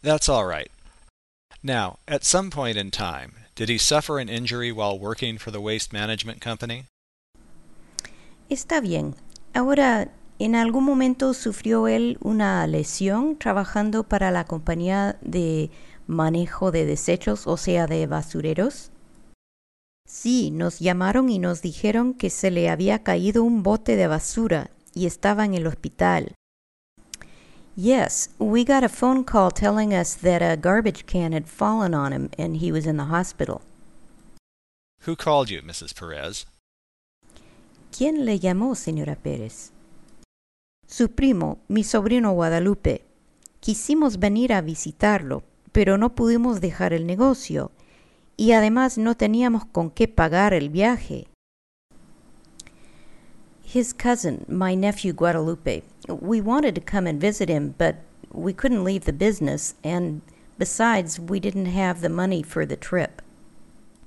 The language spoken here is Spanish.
That's all right. Now, at some point in time, did he suffer an injury while working for the waste management company? Está bien. Ahora, ¿en algún momento sufrió él una lesión trabajando para la compañía de manejo de desechos, o sea, de basureros? Sí, nos llamaron y nos dijeron que se le había caído un bote de basura y estaba en el hospital. Yes, we got a phone call telling us that a garbage can had fallen on him and he was in the hospital. Who called you, Mrs. Perez? ¿Quién le llamó, señora Pérez? Su primo, mi sobrino Guadalupe. Quisimos venir a visitarlo, pero no pudimos dejar el negocio, y además no teníamos con qué pagar el viaje. His cousin, my nephew Guadalupe. We wanted to come and visit him, but we couldn't leave the business, and besides, we didn't have the money for the trip.